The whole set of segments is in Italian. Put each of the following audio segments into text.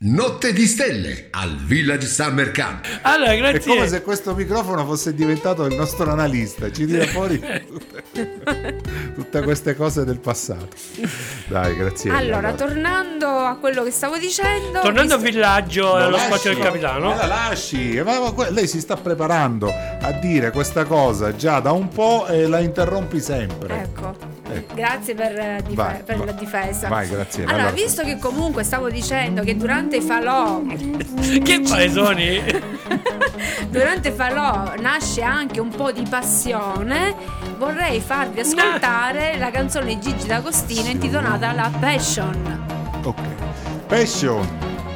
Notte di stelle al Village Summer Camp. Allora, È grazie. come se questo microfono fosse diventato il nostro analista, ci tira fuori tutte queste cose del passato. Dai, grazie. Allora, tornando a quello che stavo dicendo, Tornando al villaggio e allo lasci, spazio del capitano. la lasci. Lei si sta preparando a dire questa cosa già da un po' e la interrompi sempre. ecco, grazie per Vai, la vai. difesa. Vai, grazie. Allora, visto che comunque stavo dicendo che durante i falò Che paesoni? durante falò nasce anche un po' di passione, vorrei farvi ascoltare la canzone di Gigi D'Agostino intitolata La Passion. Ok. Passion.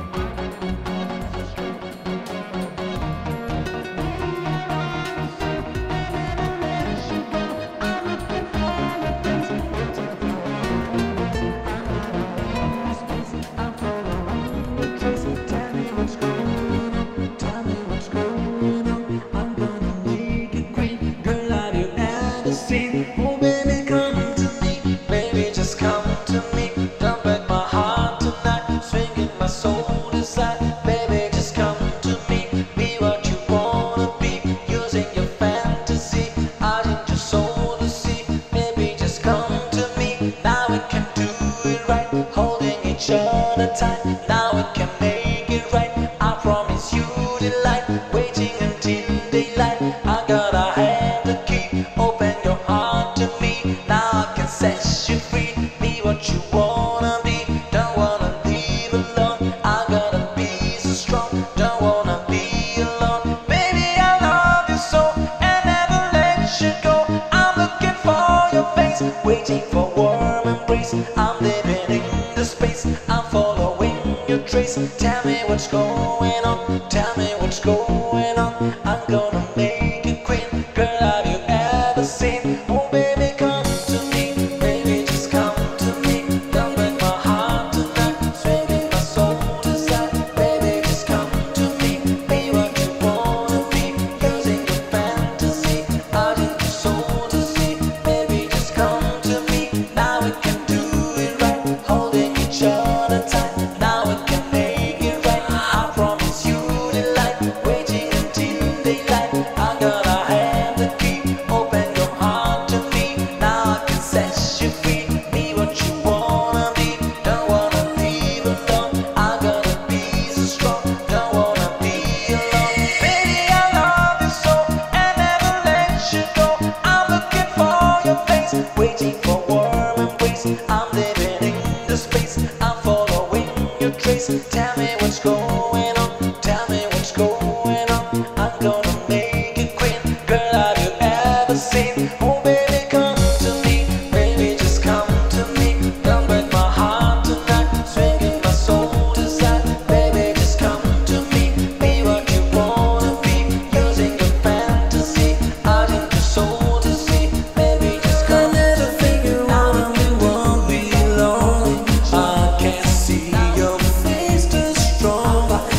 Waiting for warm embrace. I'm living in the space. I'm following your trace. Tell me what's going on. Tell me what's going on. I'm gonna make it quick. Girl, have you ever seen? Oh baby, come to me. Baby, just come to me. Don't break my heart tonight. Swinging my soul desire. Baby, just come to me. Be what you wanna be. Using your fantasy. Out in your soul to see. Baby, just come to me. Now we can do it right. Holding each other tight. Now we can make it right. I promise you delight. Waiting until daylight. I gotta have the key. Open your heart to me. Now I can set you free. Be what you wanna be. Don't wanna leave alone. I gotta be so strong. Don't wanna be alone. Baby, I love you so and never let you go. I'm looking for your face. Waiting for warm embrace. I'm living in the space. I'm following your trace. Tell me what's going on. Tell me what's going on. I'm gonna make it quick. Girl, have you ever seen? Oh baby, come to me. Baby, just come to me. Don't break my heart tonight. Swinging my soul desire. Baby, just come to me. Be what you wanna be. Using your fantasy. Out in your soul to see. Baby, just come to me. Now we won't be lonely. I can see your face too strong.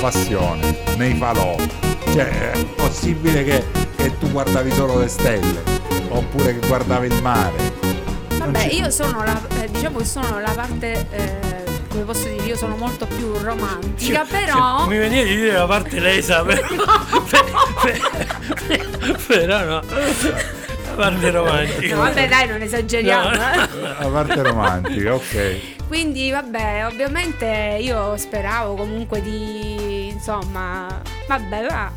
passione nei falò. Cioè, è possibile che tu guardavi solo le stelle oppure che guardavi il mare? Vabbè, io sono diciamo che sono la parte, come posso dire, io sono molto più romantica, però mi veniva di dire la parte lesa, però no. La parte romantica. no, vabbè dai, non esageriamo. La parte romantica, ok. Quindi vabbè, ovviamente io speravo comunque di, insomma, vabbè va.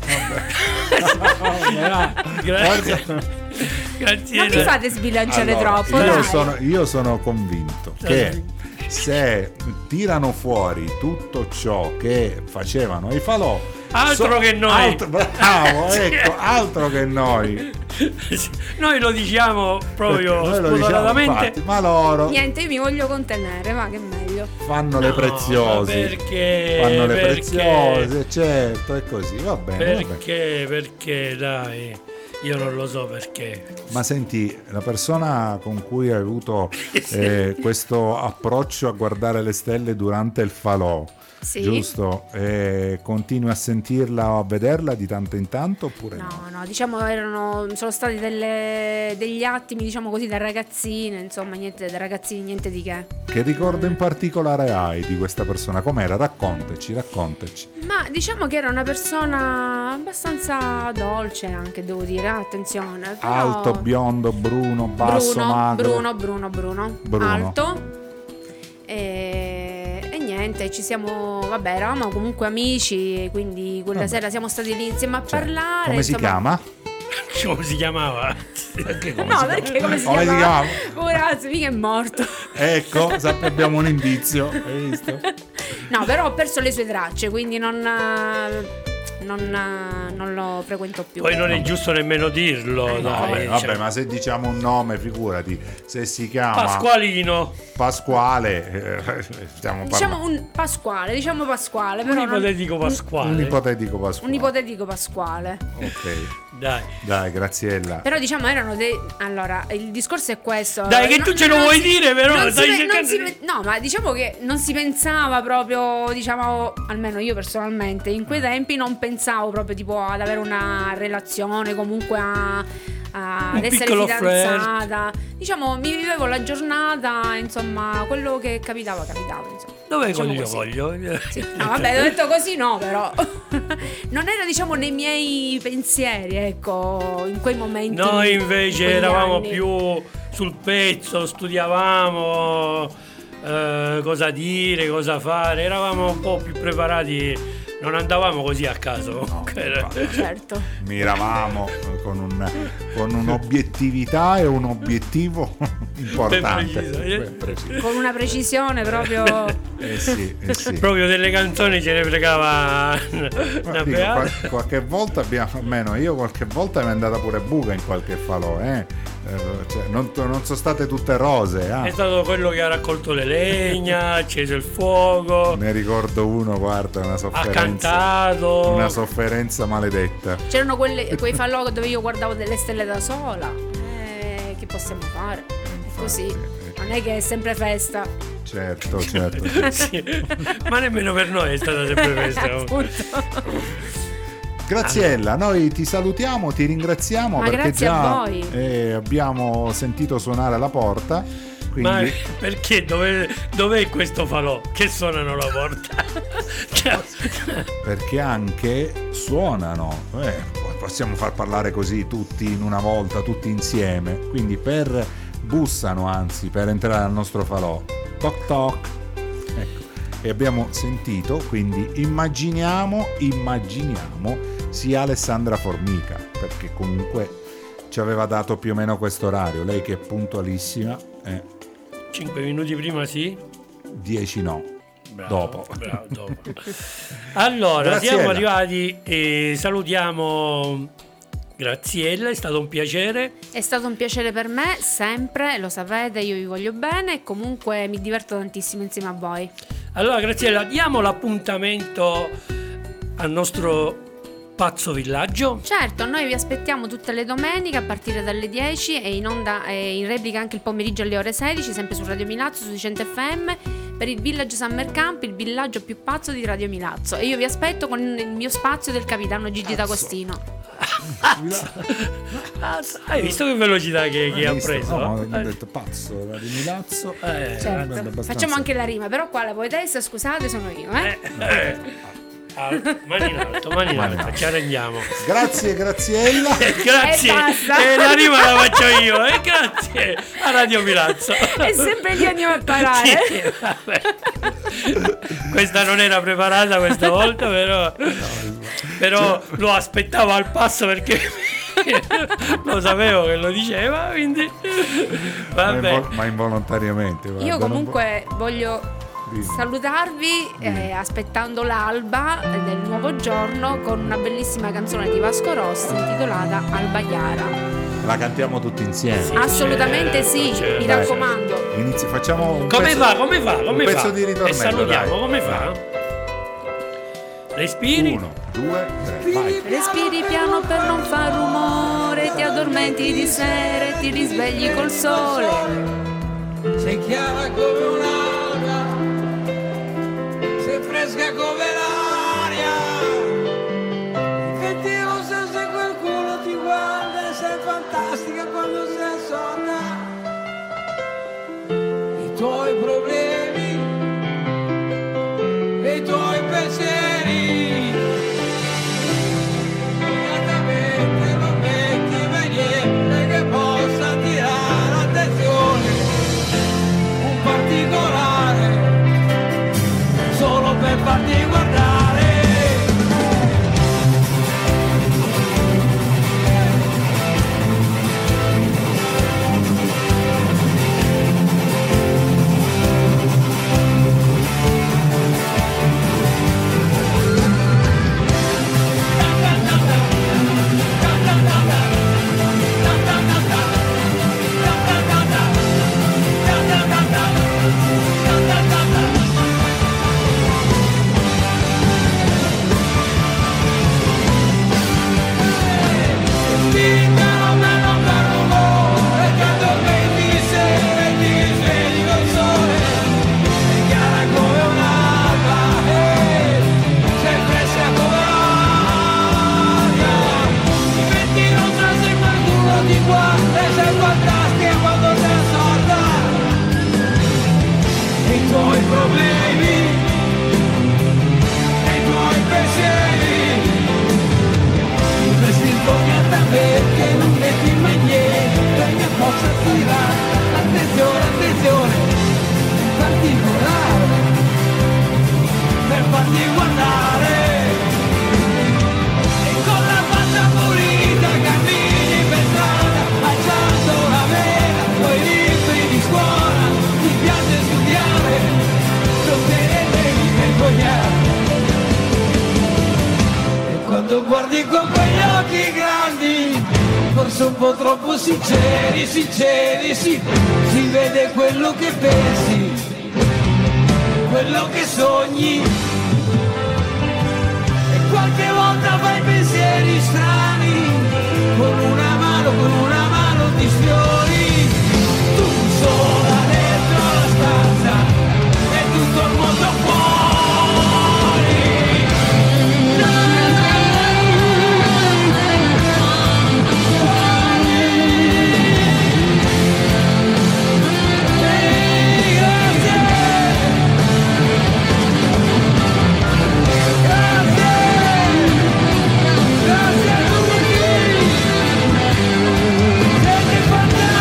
Grazie. Grazie. Non mi fate sbilanciare Allora, troppo, dai. io sono convinto che se tirano fuori tutto ciò che facevano i falò, Altro che noi. bravo, ecco, altro che noi. Noi lo diciamo proprio Noi lo diciamo, spudoratamente. infatti, ma loro Niente, io mi voglio contenere, va che meglio. fanno le preziose. Perché? Fanno le Perché? preziose, certo, è così, va bene. Va bene. Perché dai, io non lo so perché. Ma senti, la persona con cui hai avuto questo approccio a guardare le stelle durante il falò, Sì. giusto? Continui a sentirla o a vederla di tanto in tanto oppure no? No, diciamo sono stati degli attimi, diciamo così, da ragazzine, insomma, niente da ragazzini, niente di che. Che ricordo in particolare hai di questa persona? Com'era? Raccontaci. Ma diciamo che era una persona abbastanza dolce anche, devo dire, attenzione. Però... Alto, biondo, bruno, basso, magro? Bruno. Alto. E niente, ci siamo, vabbè, eravamo comunque amici, quindi quella sera siamo stati lì insieme a parlare. Come si insomma. chiama? Come si chiamava? Perché Perché come si Come si chiama? chiama? Poverazzo, mica è morto. Ecco, abbiamo un indizio, hai visto? No, però ho perso le sue tracce, quindi non lo frequento più. Poi non è giusto nemmeno dirlo, dai. Vabbè, ma se diciamo un nome, figurati, se si chiama Pasqualino. Pasquale, stiamo Diciamo parlando. un Pasquale, però Un ipotetico Pasquale. Un ipotetico Pasquale. un ipotetico Pasquale. Ok, Dai, Graziella. Però diciamo erano allora, il discorso è questo. Dai, che tu ce lo vuoi dire, però non stai si- cercando non si- no, ma diciamo che non si pensava proprio, diciamo, almeno io personalmente in quei tempi non pensavo proprio tipo ad avere una relazione, comunque ad essere piccolo fidanzata. Diciamo, mi vivevo la giornata, insomma, quello che capitava, insomma. Dov'è Diciamo Coglio? Sì. No, vabbè, ho detto così no, però non era, diciamo, nei miei pensieri, ecco, in quei momenti. Noi in invece quegli eravamo anni. più sul pezzo, studiavamo cosa dire, cosa fare, eravamo un po' più preparati, non andavamo così a caso. Certo. Miravamo con un'obiettività e un obiettivo importante. Ben preciso, Con una precisione proprio. Sì. Proprio delle canzoni ce ne fregava Ma una dico, beata. qualche volta almeno io qualche volta mi è andata pure buca in qualche falò, cioè, non sono state tutte rose. È stato quello che ha raccolto le legna, ha acceso il fuoco, Ne ricordo uno, guarda, una ha sofferenza. cantato. Una sofferenza maledetta. C'erano quei falò dove io guardavo delle stelle da sola. Che possiamo fare? È così. Non è che è sempre festa. Certo. Sì. Ma nemmeno per noi è stata sempre festa. Appunto. Graziella, noi ti salutiamo, ti ringraziamo Ma perché grazie a già voi. abbiamo sentito suonare la porta. Ma Quindi perché dov'è questo falò che suonano la porta? perché anche suonano, possiamo far parlare così tutti in una volta, tutti insieme, quindi bussano anzi per entrare al nostro falò, toc toc, ecco, e abbiamo sentito, quindi immaginiamo sia Alessandra Formica, perché comunque ci aveva dato più o meno questo orario, lei che è puntualissima, 5 minuti prima sì. 10 no. Bravo, dopo. Allora, Graziella. siamo arrivati e salutiamo Graziella, è stato un piacere. È stato un piacere per me, sempre, lo sapete, io vi voglio bene e comunque mi diverto tantissimo insieme a voi. Allora, Graziella, diamo l'appuntamento al nostro Pazzo Villaggio. Certo, noi vi aspettiamo tutte le domeniche a partire dalle 10 e in onda e in replica anche il pomeriggio alle ore 16, sempre su Radio Milazzo, su Cento FM. per il Village Summer Camp, il villaggio più pazzo di Radio Milazzo. E io vi aspetto con il mio spazio del capitano Gigi D'Agostino. Hai visto che velocità che ha Visto? preso? No, ho detto pazzo, la di Milazzo. Certo. abbastanza. Facciamo anche la rima, però qua la poetessa, scusate, sono io, Mani in alto, ci arrendiamo. Grazie Graziella. Grazie, E basta. la rima la faccio io. Grazie a Radio Milazzo. E sempre lì andiamo a parare. Sì, vabbè. Questa non era preparata questa volta, però lo aspettavo al passo perché lo sapevo che lo diceva, quindi vabbè. Ma involontariamente. guarda, Io non comunque voglio salutarvi aspettando l'alba del nuovo giorno con una bellissima canzone di Vasco Rossi intitolata Alba Chiara. La cantiamo tutti insieme. Sì, Assolutamente sì, certo. mi raccomando. Facciamo un Come pezzo, fa? un pezzo di ritornello. E salutiamo, dai. come fa? Respiri. 1, 2, 3, vai. Respiri piano per non far rumore, ti addormenti di sera e ti risvegli col sole. Sei chiara come un'alga, sei fresca come l'aria, che ti rosa se qualcuno ti guarda, sei fantastica quando sei sorda. I tuoi problemi e i tuoi pensieri, immediatamente non metti mai niente che possa attirare l'attenzione. Un particolare solo per farti guardare. Guardi con quegli occhi grandi, forse un po' troppo sinceri, sì, si vede quello che pensi, quello che sogni, e qualche volta fai pensieri strani, con una mano ti sfiori, tu sola dentro la stanza, e tutto il mondo fuori. Siete fantastici.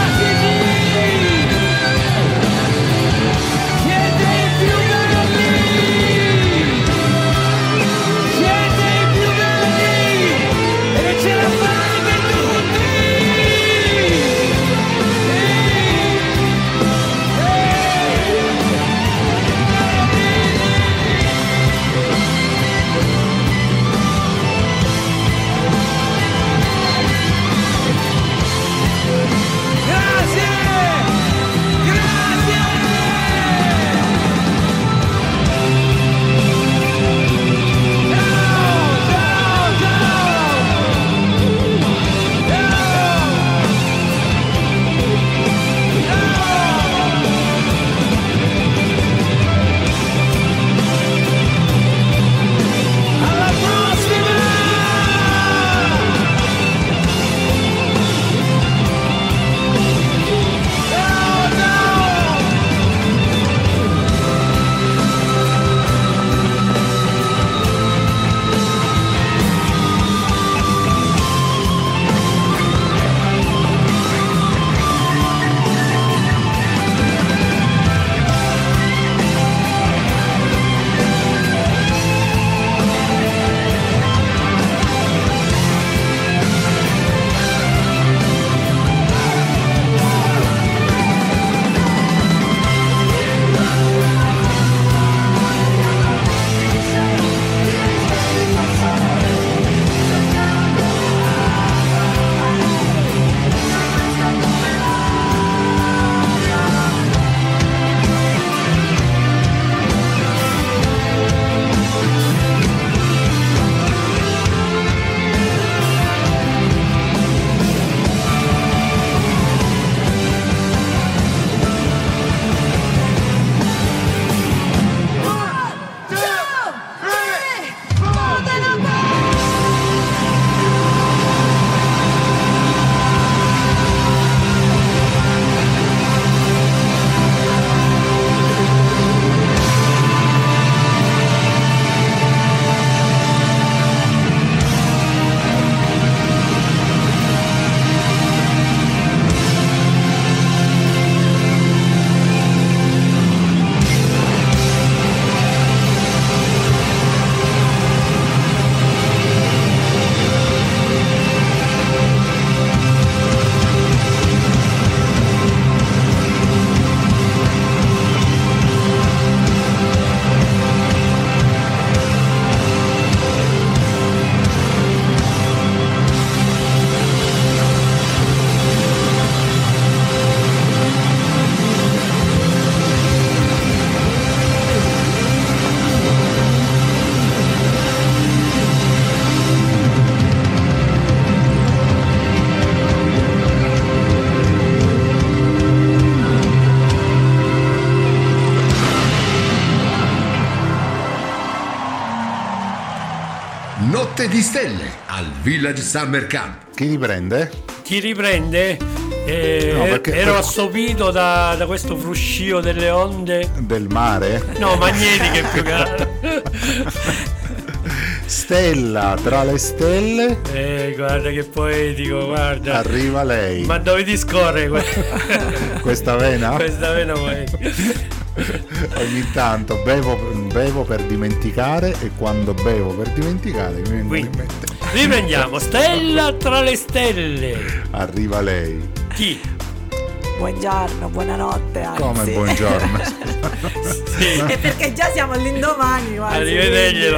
di stelle al Village Summer Camp. Chi riprende? Ti riprende? No, perché- Ero assopito da questo fruscio delle onde. Del mare? No, magnetiche più che altro. Stella tra le stelle, Guarda che poetico, guarda. arriva lei. Ma dove ti scorre Questa vena? questa vena poetica? Ogni tanto bevo per dimenticare e quando bevo per dimenticare mi vengono in Quindi, mente. riprendiamo. Stella tra le stelle. Arriva lei. Chi? Buongiorno, buonanotte. Anzi. Come buongiorno. Sì. E perché già siamo all'indomani. quasi, Arrivederglielo.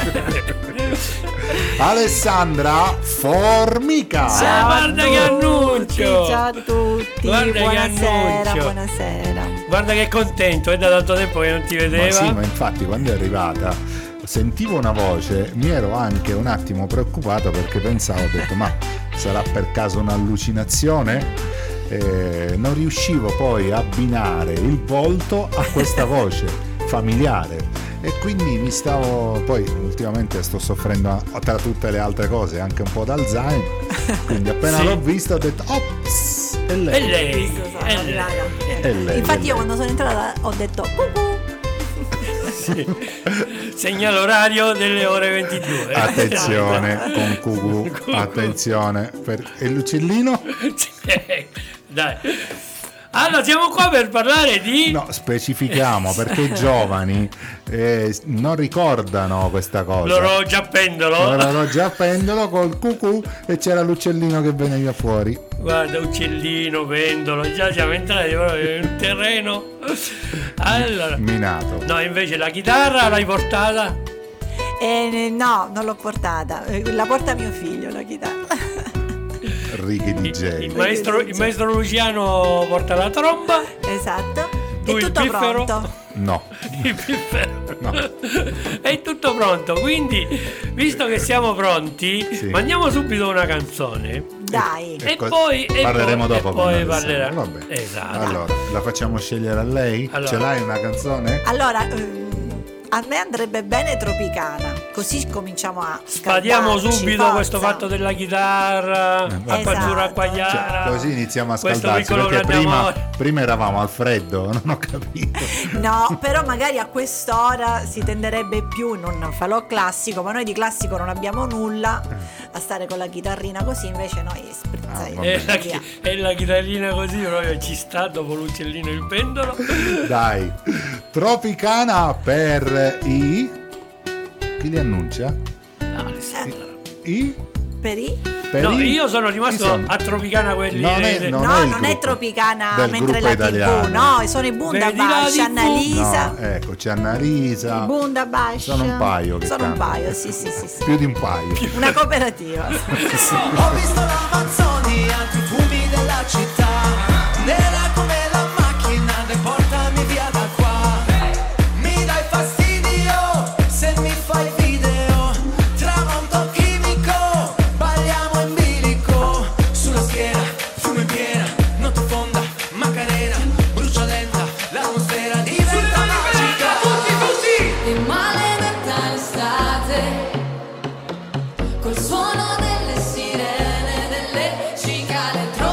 Alessandra Formica. Ciao. Guarda che annuncio. Ciao a tutti, Guarda che buonasera, annuncio. buonasera. Guarda che contento, è da tanto tempo che non ti Ma vedeva. sì, ma infatti quando è arrivata sentivo una voce, mi ero anche un attimo preoccupato perché pensavo, ho detto, ma sarà per caso un'allucinazione? Non riuscivo poi a abbinare il volto a questa voce familiare e quindi mi stavo, poi ultimamente sto soffrendo tra tutte le altre cose anche un po' d'Alzheimer, quindi appena Sì. l'ho vista ho detto ops, è E lei. lei? Sono E arrivata. È lei, Infatti è io lei. quando sono entrata ho detto cucù. Segnalo orario delle ore 22. Attenzione con Cucù, attenzione e l'uccellino? Dai. Allora, siamo qua per parlare di... No, specifichiamo perché i giovani non ricordano questa cosa. L'orologio a pendolo. L'orologio a pendolo col cucù e c'era l'uccellino che veniva fuori. Guarda, uccellino, pendolo. Già siamo entrati proprio in un terreno. Allora, Minato. no, invece la chitarra l'hai portata? No, non l'ho portata. La porta mio figlio la chitarra. Righi DJ. Il maestro Luciano porta la tromba. Esatto. Tu È il tutto piffero? pronto. No. Il piffero. No. È tutto pronto. Quindi, visto che siamo pronti, Sì. mandiamo subito una canzone. Dai. E co- poi parleremo dopo e con poi Alessandra. parlerà. Vabbè. Esatto. Allora, la facciamo scegliere a lei? Allora. Ce l'hai una canzone? Allora, a me andrebbe bene Tropicana, così cominciamo a Spadiamo scaldarci, subito forza. questo fatto della chitarra, vabbè. acqua azzurra, acqua Esatto. chiara. Cioè, così iniziamo a questo scaldarci piccolo perché grande amore. prima eravamo al freddo, non ho capito. No, però magari a quest'ora si tenderebbe più in un falò classico, ma noi di classico non abbiamo nulla, a stare con la chitarrina così, invece noi vabbè. E la chitarrina così proprio ci sta dopo l'uccellino e il pendolo. Dai, Tropicana per i... Chi li annuncia? Alessandra. I? Per i? Per No, i? io sono Chi rimasto sono? a Tropicana quelli Non è- de- no. No, il non è gruppo Tropicana del mentre gruppo la italiano. TV, no, sono i Bunda Vedi la Bash, TV? Annalisa. No, ecco, c'è Annalisa. I Bunda Bash. Sono un paio che Sono un cantano. paio, sì, sì, sì, sì. Più di un paio. Una cooperativa. Ho visto l'Amazzoni, altri fumi della città, nera come la macchina del portami via da qua. Mi dai fastidio se mi fai video, tramonto chimico, balliamo in bilico, sulla schiena, fumo in piena, notte fonda, Macarena, brucia lenta, l'atmosfera diventa magica. E maledetta estate, col suono delle sirene, delle cicale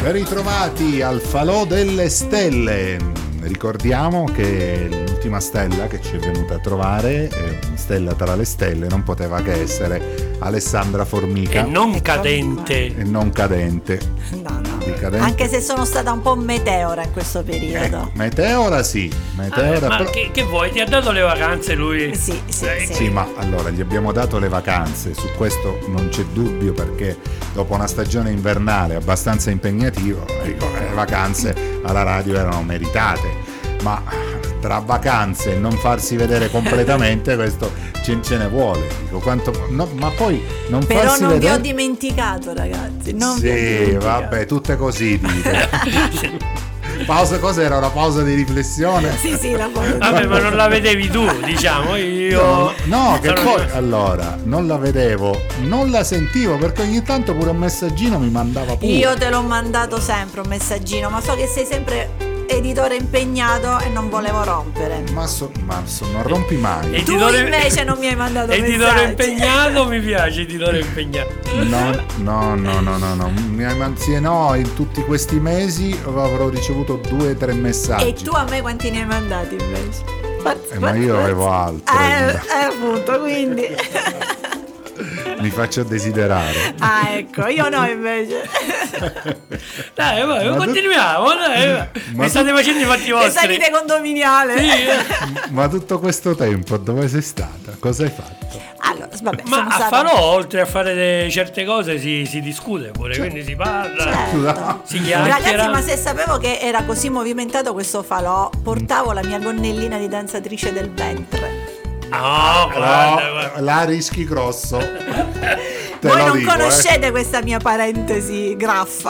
Ben ritrovati al Falò delle Stelle. Ricordiamo che l'ultima stella che ci è venuta a trovare, stella tra le stelle, non poteva che essere Alessandra Formica. E non cadente. E non cadente. No. Di cadente. Anche se sono stata un po' meteora in questo periodo. Meteora sì, meteora. Ma che vuoi? Ti ha dato le vacanze lui? Sì. Sì, ma allora gli abbiamo dato le vacanze, su questo non c'è dubbio, perché dopo una stagione invernale abbastanza impegnativa, le vacanze alla radio erano meritate, ma tra vacanze e non farsi vedere completamente questo ce ne vuole. Dico, ma poi non Però farsi non vedere. vi ho dimenticato, ragazzi. Non vi ho Sì, dimenticato. vabbè, tutte così dite. Pausa, cos'era? Una pausa di riflessione? Sì, la pausa. Vabbè, ma non la vedevi tu, diciamo. Io. No, che sono- poi allora non la vedevo, non la sentivo, perché ogni tanto pure un messaggino mi mandava pure. Io te l'ho mandato sempre un messaggino, ma so che sei sempre editore impegnato e non volevo rompere. Ma non rompi mai. E- Tu Editore- invece non mi hai mandato Editore messaggi. impegnato, mi piace, editore impegnato. No. Sì, no, in tutti questi mesi avrò ricevuto 2 o 3 messaggi. E tu a me quanti ne hai mandati invece? Ma io avevo altro. Appunto, quindi. Mi faccio desiderare. Ah, ecco, io no invece. Dai, vai, Ma continuiamo. Dai. Ma Mi state facendo i fatti Che vostri. salite condominiale. Sì, Ma tutto questo tempo dove sei stata? Cosa hai fatto? Allora, vabbè, Ma sono a stata... Falò, oltre a fare certe cose, si discute pure, quindi si parla, Certo. si chiacchiera. Ragazzi, ma se sapevo che era così movimentato questo falò, portavo la mia gonnellina di danzatrice del ventre. No, guarda. La rischi grosso. Te Voi lo non dico, conoscete questa mia parentesi graffa.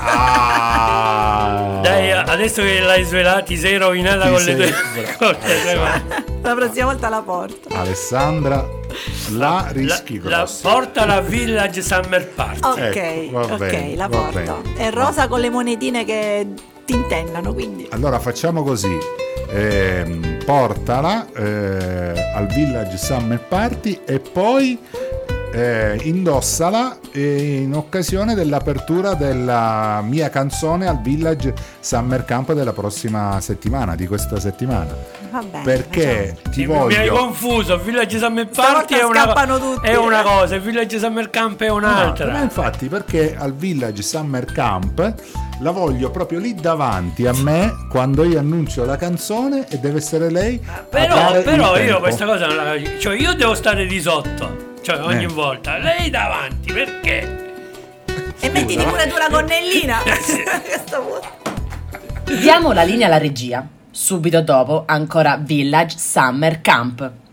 Ah. Dai, adesso che l'hai svelata, ti sei rovinata Ti con sei- le tue con le tue mani. La prossima volta la porto. Alessandra, la rischi La grosso. porta alla Village Summer Party. Ok, Ecco, va ok, bene, la va porto. bene. È rosa con le monetine che tintennano, quindi. Allora facciamo così. Portala al Village Summer Party e poi indossala in occasione dell'apertura della mia canzone al Village Summer Camp della prossima settimana, di questa settimana. Va bene. Perché ti Mi hai voglio. confuso, Village Summer Stavolta Party scappano tutti. è una cosa, il Village Summer Camp è No, un'altra. ma infatti, perché al Village Summer Camp la voglio proprio lì davanti a me quando io annuncio la canzone e deve essere lei a dare Però il io tempo. questa cosa non la capisco. Cioè io devo stare di sotto, cioè ogni Eh. volta. Lei davanti, perché? E mettiti pure tu la gonnellina. A questo punto. Diamo la linea alla regia. Subito dopo ancora Village Summer Camp.